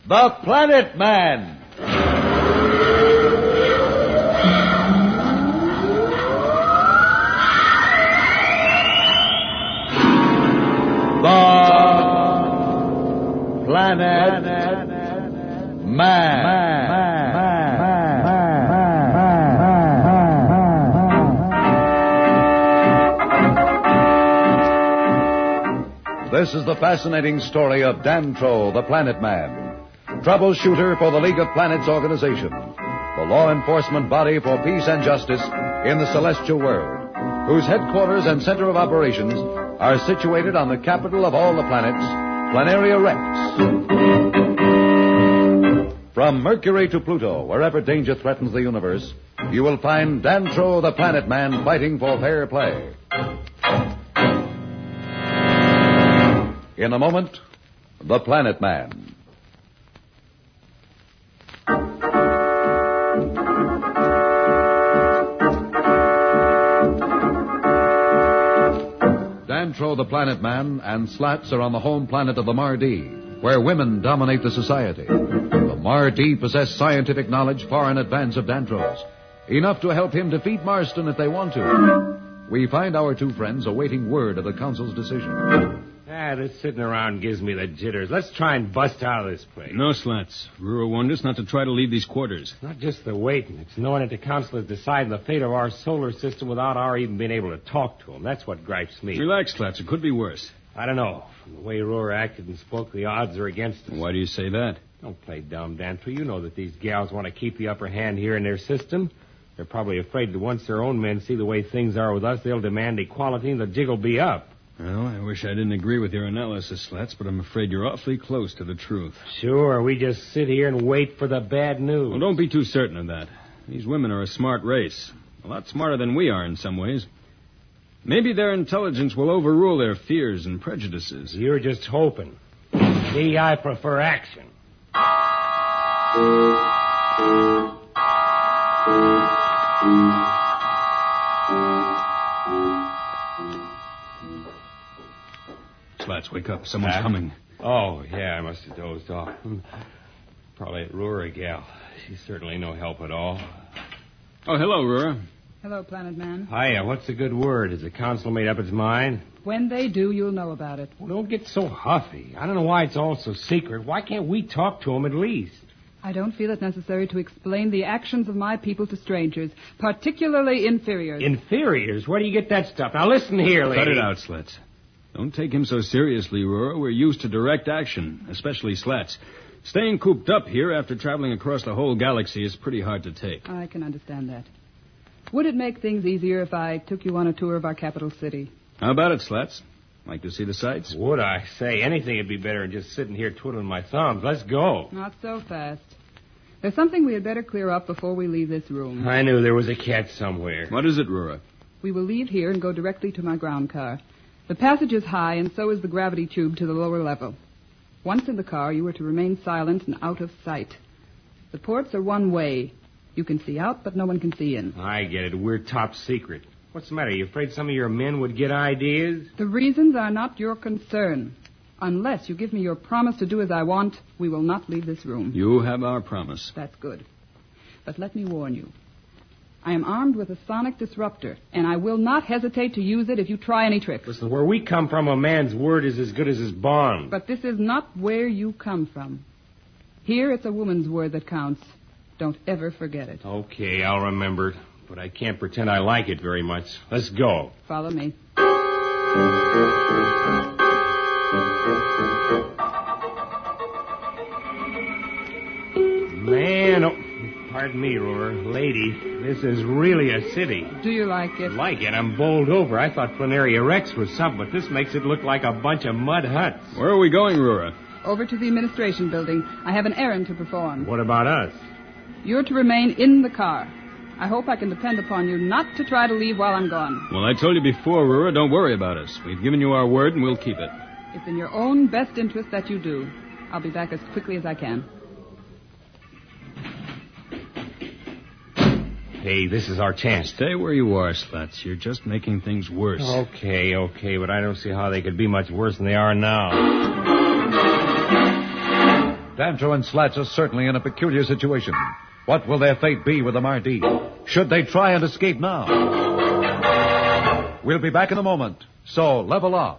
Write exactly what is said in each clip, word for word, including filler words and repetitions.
The Planet Man. The Planet Man. This is the fascinating story of Dantro, the Planet Man, troubleshooter for the League of Planets organization, the law enforcement body for peace and justice in the celestial world, whose headquarters and center of operations are situated on the capital of all the planets, Planaria Rex. From Mercury to Pluto, wherever danger threatens the universe, you will find Dantro, the Planet Man, fighting for fair play. In a moment, The Planet Man. Dantro, the Planet Man, and Slats are on the home planet of the Mardi, where women dominate the society. The Mardi possess scientific knowledge far in advance of Dantro's, enough to help him defeat Marston if they want to. We find our two friends awaiting word of the Council's decision. Ah, this sitting around gives me the jitters. Let's try and bust out of this place. No, Slats. Rura warned us not to try to leave these quarters. It's not just the waiting. It's knowing that the Council is deciding the fate of our solar system without our even being able to talk to them. That's what gripes me. Relax, Slats. It could be worse. I don't know. From the way Rura acted and spoke, the odds are against us. Why do you say that? Don't play dumb, Dantro. You know that these gals want to keep the upper hand here in their system. They're probably afraid that once their own men see the way things are with us, they'll demand equality and the jig will be up. Well, I wish I didn't agree with your analysis, Slats, but I'm afraid you're awfully close to the truth. Sure, we just sit here and wait for the bad news. Well, don't be too certain of that. These women are a smart race. A lot smarter than we are in some ways. Maybe their intelligence will overrule their fears and prejudices. You're just hoping. Me, I prefer action. Slats, wake up. Someone's Huh? coming. Oh, yeah, I must have dozed off. Probably at Rura gal. She's certainly no help at all. Oh, hello, Rura. Hello, Planet Man. Hiya, what's the good word? Has the council made up its mind? When they do, you'll know about it. Well, don't get so huffy. I don't know why it's all so secret. Why can't we talk to them at least? I don't feel it necessary to explain the actions of my people to strangers, particularly inferiors. Inferiors? Where do you get that stuff? Now, listen here, lady. Cut it out, Slats. Don't take him so seriously, Rura. We're used to direct action, especially Slats. Staying cooped up here after traveling across the whole galaxy is pretty hard to take. I can understand that. Would it make things easier if I took you on a tour of our capital city? How about it, Slats? Like to see the sights? Would I say? Anything would be better than just sitting here twiddling my thumbs. Let's go. Not so fast. There's something we had better clear up before we leave this room. I knew there was a catch somewhere. What is it, Rura? We will leave here and go directly to my ground car. The passage is high, and so is the gravity tube to the lower level. Once in the car, you are to remain silent and out of sight. The ports are one way. You can see out, but no one can see in. I get it. We're top secret. What's the matter? You afraid some of your men would get ideas? The reasons are not your concern. Unless you give me your promise to do as I want, we will not leave this room. You have our promise. That's good. But let me warn you. I am armed with a sonic disruptor, and I will not hesitate to use it if you try any tricks. Listen, where we come from, a man's word is as good as his bond. But this is not where you come from. Here, it's a woman's word that counts. Don't ever forget it. Okay, I'll remember it. But I can't pretend I like it very much. Let's go. Follow me. Man, oh, pardon me, Roar. Lady, this is really a city. Do you like it? Like it? I'm bowled over. I thought Planaria Rex was something, but this makes it look like a bunch of mud huts. Where are we going, Rura? Over to the administration building. I have an errand to perform. What about us? You're to remain in the car. I hope I can depend upon you not to try to leave while I'm gone. Well, I told you before, Rura, don't worry about us. We've given you our word, and we'll keep it. It's in your own best interest that you do. I'll be back as quickly as I can. Hey, this is our chance. Stay where you are, Slats. You're just making things worse. Okay, okay, but I don't see how they could be much worse than they are now. Dantro and Slats are certainly in a peculiar situation. What will their fate be with the Mardi? Should they try and escape now? We'll be back in a moment, so level off.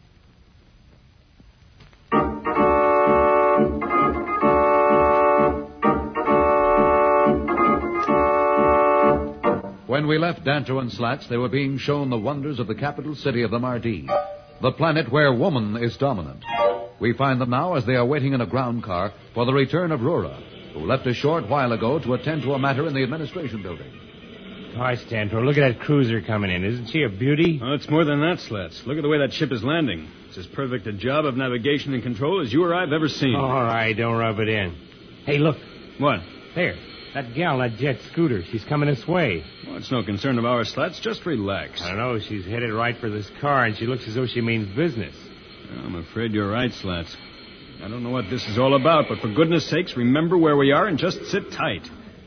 When we left Dantro and Slats, they were being shown the wonders of the capital city of the Mardi, the planet where woman is dominant. We find them now as they are waiting in a ground car for the return of Rura, who left a short while ago to attend to a matter in the administration building. Gosh, Dantro, look at that cruiser coming in. Isn't she a beauty? Oh, it's more than that, Slats. Look at the way that ship is landing. It's as perfect a job of navigation and control as you or I have ever seen. All right, don't rub it in. Hey, look. What? There. That gal on that jet scooter. She's coming this way. Well, it's no concern of ours, Slats. Just relax. I don't know. She's headed right for this car, and she looks as though she means business. I'm afraid you're right, Slats. I don't know what this is all about, but for goodness sakes, remember where we are and just sit tight.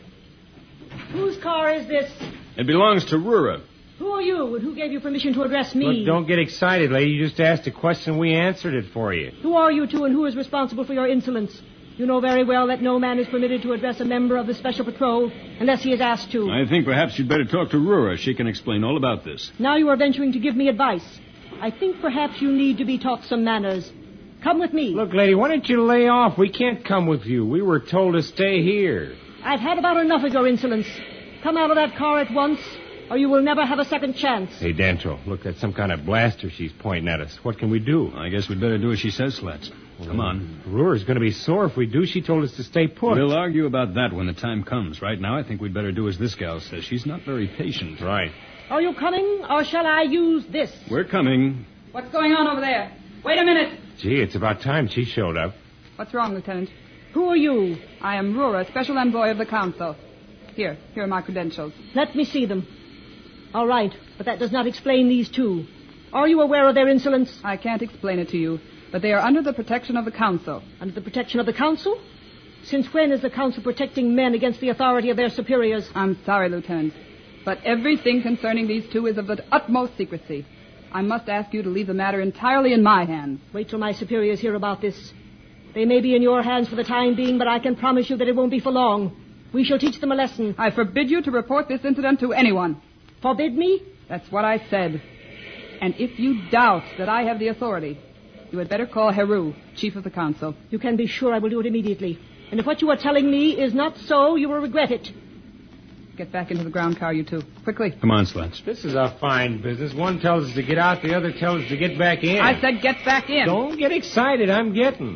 Whose car is this? It belongs to Rura. Who are you, and who gave you permission to address me? Look, don't get excited, lady. You just asked a question. We answered it for you. Who are you two, and who is responsible for your insolence? You know very well that no man is permitted to address a member of the Special Patrol unless he is asked to. I think perhaps you'd better talk to Rura. She can explain all about this. Now you are venturing to give me advice. I think perhaps you need to be taught some manners. Come with me. Look, lady, why don't you lay off? We can't come with you. We were told to stay here. I've had about enough of your insolence. Come out of that car at once, or you will never have a second chance. Hey, Dantro, look, that's some kind of blaster she's pointing at us. What can we do? I guess we'd better do as she says, Slats. Come on. Rura's going to be sore if we do. She told us to stay put. We'll argue about that when the time comes. Right now, I think we'd better do as this gal says. She's not very patient. Right. Are you coming, or shall I use this? We're coming. What's going on over there? Wait a minute. Gee, it's about time she showed up. What's wrong, Lieutenant? Who are you? I am Rura, Special Envoy of the Council. Here, here are my credentials. Let me see them. All right, but that does not explain these two. Are you aware of their insolence? I can't explain it to you, but they are under the protection of the Council. Under the protection of the Council? Since when is the Council protecting men against the authority of their superiors? I'm sorry, Lieutenant, but everything concerning these two is of the utmost secrecy. I must ask you to leave the matter entirely in my hands. Wait till my superiors hear about this. They may be in your hands for the time being, but I can promise you that it won't be for long. We shall teach them a lesson. I forbid you to report this incident to anyone. Forbid me? That's what I said. And if you doubt that I have the authority, you had better call Heru, Chief of the Council. You can be sure I will do it immediately. And if what you are telling me is not so, you will regret it. Get back into the ground car, you two. Quickly. Come on, Slats. This is a fine business. One tells us to get out, the other tells us to get back in. I said get back in. Don't get excited. I'm getting.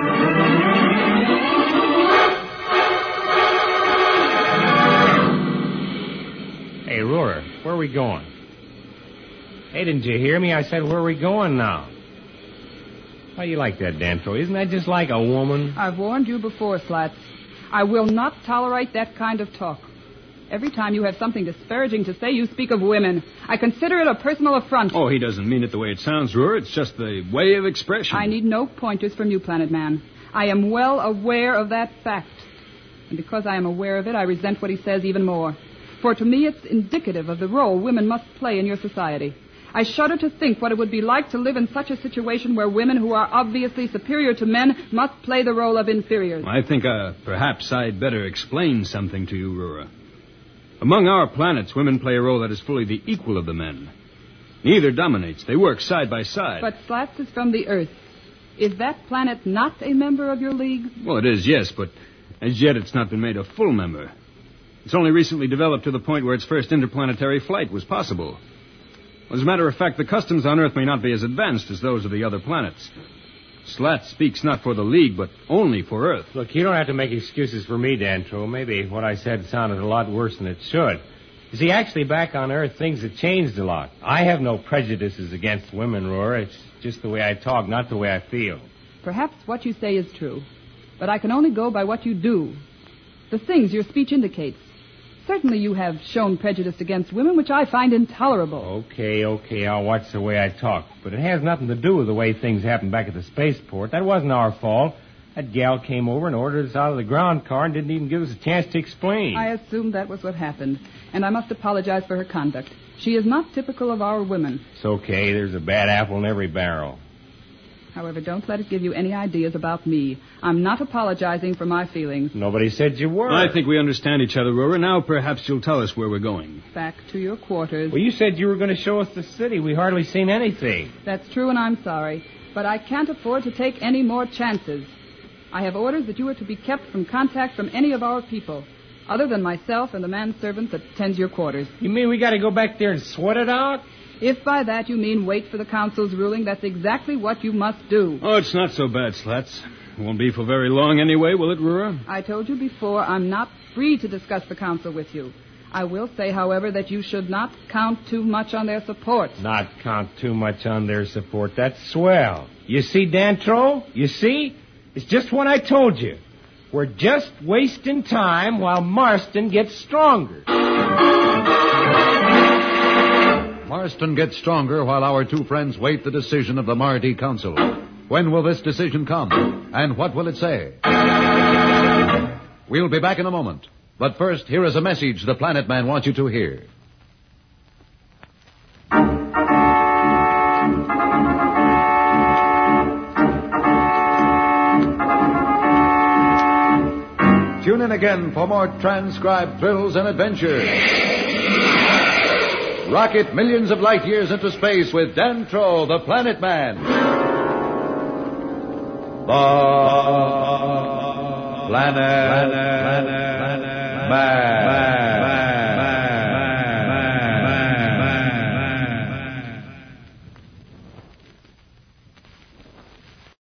Hey, Rura, where are we going? Hey, didn't you hear me? I said, where are we going now? Why do you like that, Dantro? Isn't that just like a woman? I've warned you before, Slats. I will not tolerate that kind of talk. Every time you have something disparaging to say, you speak of women. I consider it a personal affront. Oh, he doesn't mean it the way it sounds, Rura. It's just the way of expression. I need no pointers from you, Planet Man. I am well aware of that fact. And because I am aware of it, I resent what he says even more. For to me, it's indicative of the role women must play in your society. I shudder to think what it would be like to live in such a situation where women who are obviously superior to men must play the role of inferiors. I think uh, perhaps I'd better explain something to you, Rura. Among our planets, women play a role that is fully the equal of the men. Neither dominates. They work side by side. But Slats is from the Earth. Is that planet not a member of your league? Well, it is, yes, but as yet it's not been made a full member. It's only recently developed to the point where its first interplanetary flight was possible. As a matter of fact, the customs on Earth may not be as advanced as those of the other planets. Slats speaks not for the League, but only for Earth. Look, you don't have to make excuses for me, Dantro. Maybe what I said sounded a lot worse than it should. You see, actually, back on Earth, things have changed a lot. I have no prejudices against women, Rura. It's just the way I talk, not the way I feel. Perhaps what you say is true, but I can only go by what you do. The things your speech indicates. Certainly you have shown prejudice against women, which I find intolerable. Okay, okay, I'll watch the way I talk. But it has nothing to do with the way things happened back at the spaceport. That wasn't our fault. That gal came over and ordered us out of the ground car and didn't even give us a chance to explain. I assumed that was what happened, and I must apologize for her conduct. She is not typical of our women. It's okay. There's a bad apple in every barrel. However, don't let it give you any ideas about me. I'm not apologizing for my feelings. Nobody said you were. I think we understand each other, Roarer. Now perhaps you'll tell us where we're going. Back to your quarters. Well, you said you were going to show us the city. We hardly seen anything. That's true, and I'm sorry. But I can't afford to take any more chances. I have orders that you are to be kept from contact from any of our people, other than myself and the manservant that tends your quarters. You mean we got to go back there and sweat it out? If by that you mean wait for the council's ruling, that's exactly what you must do. Oh, it's not so bad, Slats. It won't be for very long anyway, will it, Roarer? I told you before, I'm not free to discuss the council with you. I will say, however, that you should not count too much on their support. Not count too much on their support. That's swell. You see, Dantro? You see? It's just what I told you. We're just wasting time while Marston gets stronger. Marston gets stronger while our two friends wait the decision of the Mardi Council. When will this decision come? And what will it say? We'll be back in a moment. But first, here is a message the Planet Man wants you to hear. Tune in again for more transcribed thrills and adventures. Rocket millions of light years into space with Dantro, the Planet Man. The Planet, Planet, Planet Man.